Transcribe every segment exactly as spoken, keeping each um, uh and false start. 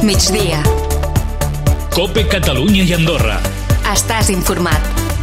migdia. COPE Catalunya i Andorra. Estàs informat.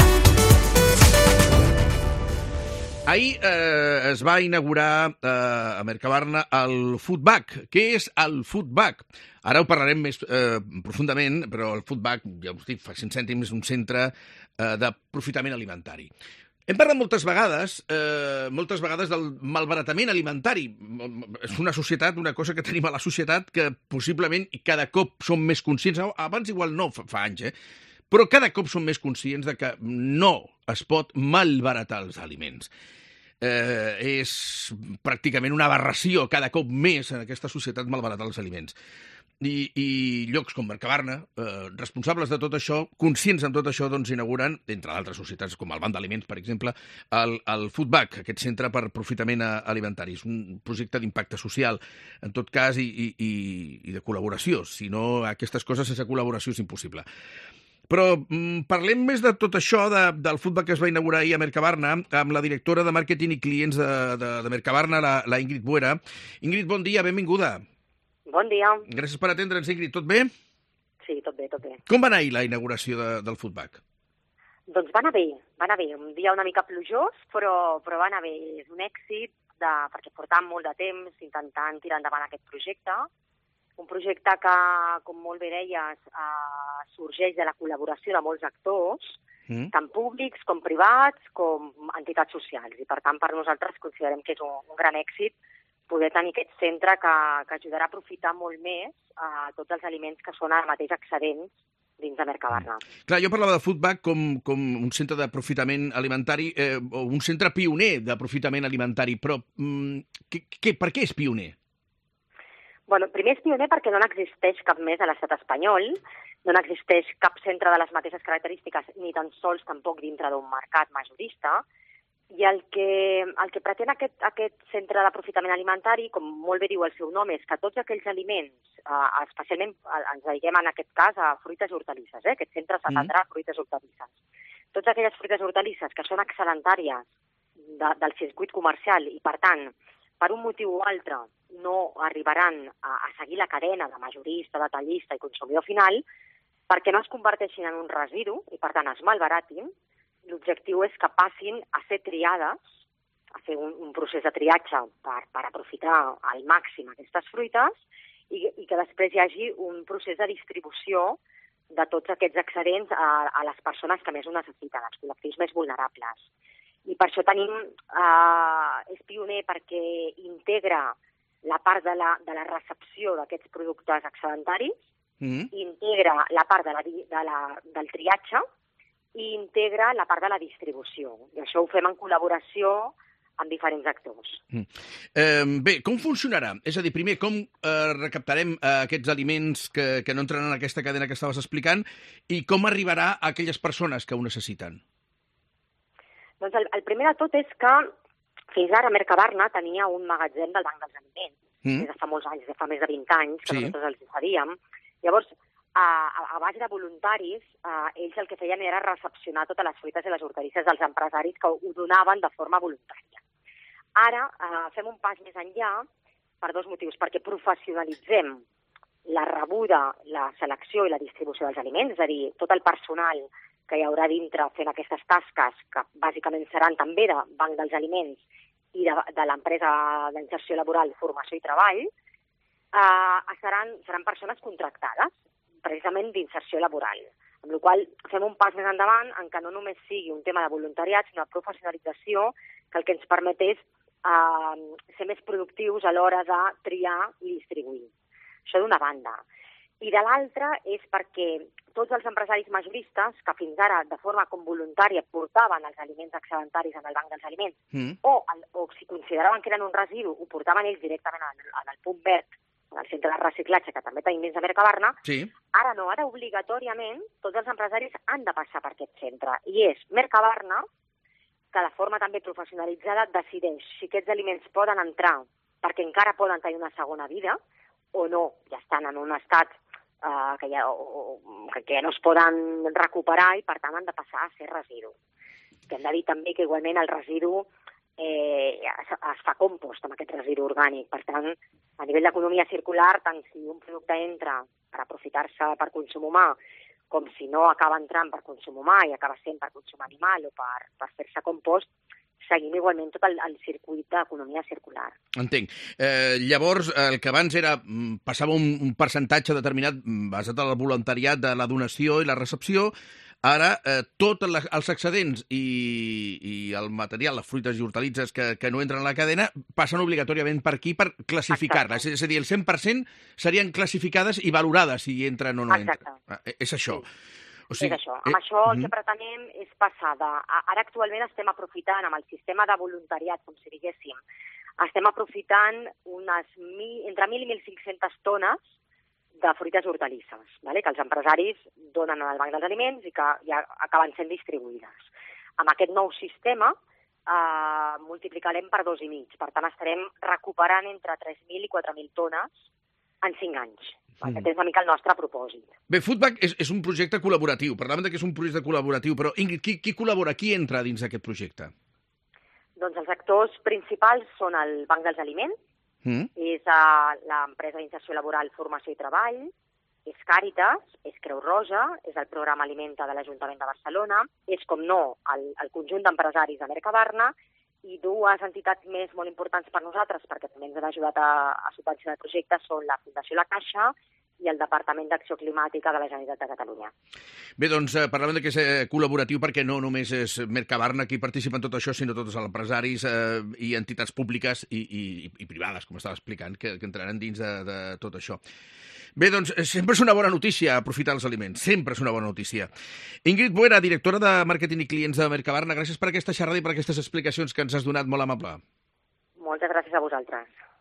Ahir eh, es va inaugurar eh, a Mercabarna el Foodback. Què és el Foodback? Ara ho parlarem més eh, profundament, però el Foodback, ja us dic, fa cinc cèntims, és un centre eh, d'aprofitament alimentari. Hem parlat moltes vegades, eh, moltes vegades del malbaratament alimentari. És una societat, una cosa que tenim a la societat que possiblement i cada cop som més conscients, abans igual no, fa, fa anys, eh? Però cada cop som més conscients de que no es pot malbaratar els aliments. Eh, és pràcticament una aberració cada cop més en aquesta societat malbaratar els aliments. I, i llocs com Mercabarna, eh, responsables de tot això, conscients en tot això, doncs inauguren, entre d'altres societats com el Banc d'Aliments, per exemple, el, el Foodback, aquest centre per aprofitament alimentari. És un projecte d'impacte social, en tot cas, i, i, i, i de col·laboració. Si no, aquestes coses sense col·laboració és impossible. Però mm, parlem més de tot això, de, del Foodback que es va inaugurar ahir a Mercabarna, amb la directora de màrqueting i clients de, de, de Mercabarna, la, la Ingrid Buera. Ingrid, bon dia, benvinguda. Bon dia. Gràcies per atendre'ns, Ingrid. Tot bé? Sí, tot bé, tot bé. Com va anar ahir la inauguració de, del Foodback? Doncs va anar bé, va anar bé. Un dia una mica plujós, però, però va anar bé. És un èxit de, perquè portàvem molt de temps intentant tirar endavant aquest projecte. Un projecte que, com molt bé deies, eh, sorgeix de la col·laboració de molts actors, mm. tant públics com privats, com entitats socials. I, per tant, per nosaltres considerem que és un, un gran èxit poder tenir aquest centre que, que ajudarà a aprofitar molt més eh, tots els aliments que són ara mateix excedents dins de Mercabarna. Mm. Clar, jo parlava de Foodback com, com un centre d'aprofitament alimentari, eh, o un centre pioner d'aprofitament alimentari, però mm, que, que, per què és pioner? Bueno, primer és pioner perquè no n'existeix cap més a l'estat espanyol, no n'existeix cap centre de les mateixes característiques, ni tan sols tampoc dintre d'un mercat majorista, i el que, el que pretén aquest, aquest centre d'aprofitament alimentari, com molt bé diu el seu nom, és que tots aquells aliments, eh, especialment ens dediquem en aquest cas a fruites i hortalisses, eh? Aquest centre s'atendrà a fruites i hortalisses. Totes aquelles fruites i hortalisses que són excedentàries de, del circuit comercial i, per tant, per un motiu o altre, no arribaran a, a seguir la cadena de majorista, detallista i consumidor final, perquè no es converteixin en un residu i, per tant, es malbaratin. L'objectiu és que passin a ser triades, a fer un, un procés de triatge per, per aprofitar al màxim aquestes fruites i, i que després hi hagi un procés de distribució de tots aquests excedents a, a les persones que més ho necessiten, als col·lectius més vulnerables. I per això tenim, eh, és pioner perquè integra la part de la, de la recepció d'aquests productes excedentaris, mm. integra la part de la, de la, del triatge i integra la part de la distribució. I això ho fem en col·laboració amb diferents actors. Mm. Eh, bé, com funcionarà? És a dir, primer, com eh, recaptarem eh, aquests aliments que, que no entraran en aquesta cadena que estaves explicant i com arribarà a aquelles persones que ho necessiten? Doncs el, el primer de tot és que fins ara Mercabarna tenia un magatzem del Banc dels Aliments, mm. des de fa molts anys, des de fa més de vint anys, que sí. Nosaltres els oferíem. Llavors, a, a, a base de voluntaris, eh, ells el que feien era recepcionar totes les fruites i les hortalisses dels empresaris que ho donaven de forma voluntària. Ara eh, fem un pas més enllà per dos motius, perquè professionalitzem la rebuda, la selecció i la distribució dels aliments, és a dir, tot el personal que hi haurà dintre fent aquestes tasques, que bàsicament seran també de Banc dels Aliments i de, de l'empresa d'inserció laboral, formació i treball, eh, seran, seran persones contractades, precisament d'inserció laboral. Amb la qual cosa fem un pas més endavant en què no només sigui un tema de voluntariat, sinó de professionalització, que el que ens permet és eh, ser més productius a l'hora de triar i distribuir. Això d'una banda. I de l'altra és perquè tots els empresaris majoristes que fins ara de forma com voluntària portaven els aliments excedentaris en el Banc dels Aliments mm. o, el, o si consideraven que eren un residu, ho portaven ells directament en, en el punt verd, en el centre de reciclatge, que també tenim dins de Mercabarna, sí. Ara no, ara obligatoriment tots els empresaris han de passar per aquest centre. I és Mercabarna que de forma també professionalitzada decideix si aquests aliments poden entrar perquè encara poden tenir una segona vida o no, ja estan en un estat Uh, que, ja, o, que ja no es poden recuperar i, per tant, han de passar a ser residu. Que hem de dir també que, igualment, el residu eh, es, es fa compost amb aquest residu orgànic. Per tant, a nivell d'economia circular, tant si un producte entra per aprofitar-se per consum humà, com si no acaba entrant per consum humà i acaba sent per consum animal o per, per fer-se compost, seguim igualment tot el, el circuit d'economia circular. Entenc. Eh, llavors, el que abans era passava un, un percentatge determinat basat en el voluntariat de la donació i la recepció, ara eh, tots els excedents i, i el material, les fruites i hortalisses que, que no entren a la cadena, passen obligatòriament per aquí per classificar-les. És a dir, el cent per cent serien classificades i valorades si entren o no Exacte. entren. Eh, és això. Sí. O sigui, és això. Amb eh, això el que pretenem és passar de... Ara actualment estem aprofitant, amb el sistema de voluntariat, com si diguéssim, estem aprofitant unes mil, entre mil i mil cinc-centes tones de fruites i hortalisses, vale? Que els empresaris donen al Banc dels Aliments i que ja acaben sent distribuïdes. Amb aquest nou sistema eh, multiplicarem per dos i mig. Per tant, estarem recuperant entre tres mil i quatre mil tones en cinc anys. Mm. Aquest és una mica el nostre propòsit. Bé, Foodback és, és un projecte col·laboratiu. Parlàvem que és un projecte col·laboratiu, però Ingrid, qui, qui col·labora? Qui entra dins d'aquest projecte? Doncs els actors principals són el Banc dels Aliments, mm. és uh, l'empresa d'inserció laboral, formació i treball, és Càritas, és Creu Roja, és el programa Alimenta de l'Ajuntament de Barcelona, és, com no, el, el conjunt d'empresaris de Mercabarna, i dues entitats més molt importants per nosaltres, perquè també ens han ajudat a, a subvencionar el projecte, són la Fundació La Caixa i el Departament d'Acció Climàtica de la Generalitat de Catalunya. Bé, doncs eh, parlem que és eh, col·laboratiu perquè no només és Mercabarna qui participa en tot això, sinó tots els empresaris eh, i entitats públiques i, i, i privades, com estava explicant, que, que entraran dins de, de tot això. Bé, doncs, sempre és una bona notícia aprofitar els aliments. Sempre és una bona notícia. Ingrid Boera, directora de Màrqueting i Clients de Mercabarna, gràcies per aquesta xerrada i per aquestes explicacions que ens has donat, molt amable. Moltes gràcies a vosaltres.